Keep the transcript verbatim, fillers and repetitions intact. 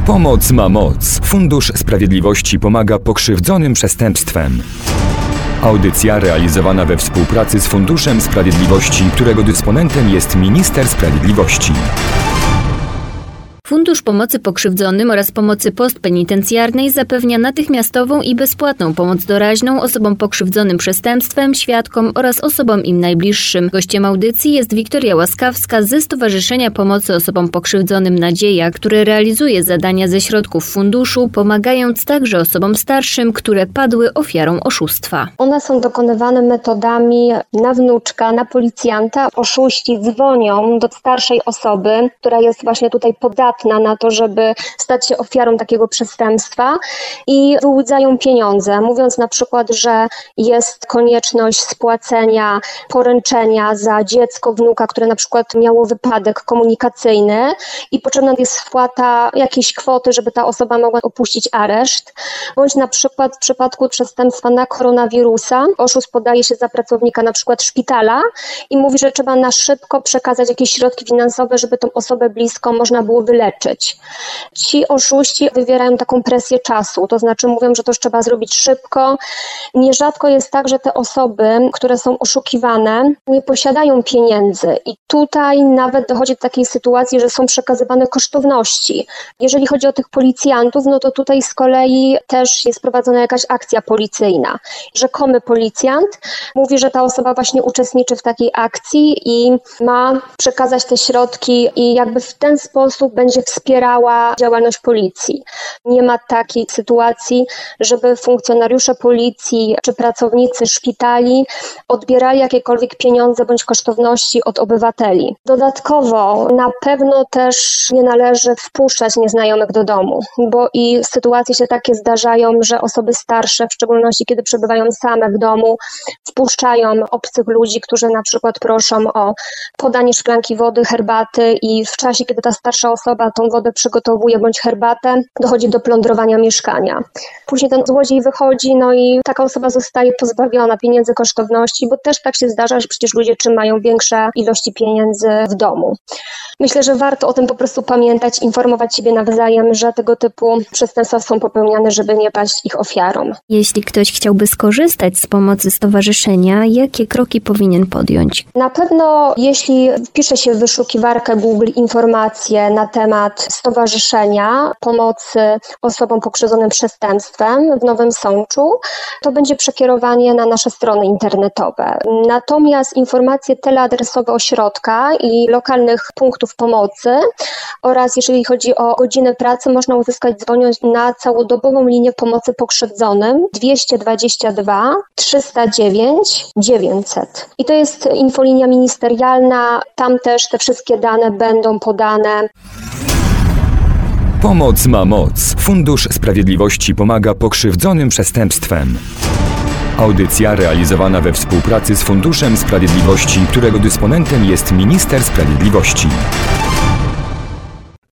Pomoc ma moc. Fundusz Sprawiedliwości pomaga pokrzywdzonym przestępstwem. Audycja realizowana we współpracy z Funduszem Sprawiedliwości, którego dysponentem jest Minister Sprawiedliwości. Fundusz Pomocy Pokrzywdzonym oraz Pomocy Postpenitencjarnej zapewnia natychmiastową i bezpłatną pomoc doraźną osobom pokrzywdzonym przestępstwem, świadkom oraz osobom im najbliższym. Gościem audycji jest Wiktoria Łaskawska ze Stowarzyszenia Pomocy Osobom Pokrzywdzonym Nadzieja, które realizuje zadania ze środków funduszu, pomagając także osobom starszym, które padły ofiarą oszustwa. One są dokonywane metodami na wnuczka, na policjanta. Oszuści dzwonią do starszej osoby, która jest właśnie tutaj podatna na to, żeby stać się ofiarą takiego przestępstwa i wyłudzają pieniądze, mówiąc na przykład, że jest konieczność spłacenia poręczenia za dziecko, wnuka, które na przykład miało wypadek komunikacyjny i potrzebna jest wpłata jakiejś kwoty, żeby ta osoba mogła opuścić areszt, bądź na przykład w przypadku przestępstwa na koronawirusa oszust podaje się za pracownika na przykład szpitala i mówi, że trzeba na szybko przekazać jakieś środki finansowe, żeby tą osobę bliską można było wyleczyć. Ci oszuści wywierają taką presję czasu, to znaczy mówią, że to już trzeba zrobić szybko. Nierzadko jest tak, że te osoby, które są oszukiwane, nie posiadają pieniędzy i tutaj nawet dochodzi do takiej sytuacji, że są przekazywane kosztowności. Jeżeli chodzi o tych policjantów, no to tutaj z kolei też jest prowadzona jakaś akcja policyjna. Rzekomy policjant mówi, że ta osoba właśnie uczestniczy w takiej akcji i ma przekazać te środki i jakby w ten sposób będzie wspierała działalność policji. Nie ma takiej sytuacji, żeby funkcjonariusze policji czy pracownicy szpitali odbierali jakiekolwiek pieniądze bądź kosztowności od obywateli. Dodatkowo na pewno też nie należy wpuszczać nieznajomych do domu, bo i sytuacje się takie zdarzają, że osoby starsze, w szczególności kiedy przebywają same w domu, wpuszczają obcych ludzi, którzy na przykład proszą o podanie szklanki wody, herbaty i w czasie, kiedy ta starsza osoba tą wodę przygotowuje bądź herbatę, dochodzi do plądrowania mieszkania. Później ten złodziej wychodzi, no i taka osoba zostaje pozbawiona pieniędzy, kosztowności, bo też tak się zdarza, że przecież ludzie trzymają większe ilości pieniędzy w domu. Myślę, że warto o tym po prostu pamiętać, informować siebie nawzajem, że tego typu przestępstwa są popełniane, żeby nie paść ich ofiarą. Jeśli ktoś chciałby skorzystać z pomocy stowarzyszenia, jakie kroki powinien podjąć? Na pewno, jeśli wpisze się w wyszukiwarkę Google informacje na temat Stowarzyszenia Pomocy Osobom Pokrzywdzonym Przestępstwem w Nowym Sączu, to będzie przekierowanie na nasze strony internetowe. Natomiast informacje teleadresowe ośrodka i lokalnych punktów pomocy oraz jeżeli chodzi o godziny pracy, można uzyskać dzwoniąc na całodobową linię pomocy pokrzywdzonym dwieście dwadzieścia dwa trzysta dziewięć dziewięćset. I to jest infolinia ministerialna, tam też te wszystkie dane będą podane. Pomoc ma moc. Fundusz Sprawiedliwości pomaga pokrzywdzonym przestępstwem. Audycja realizowana we współpracy z Funduszem Sprawiedliwości, którego dysponentem jest Minister Sprawiedliwości.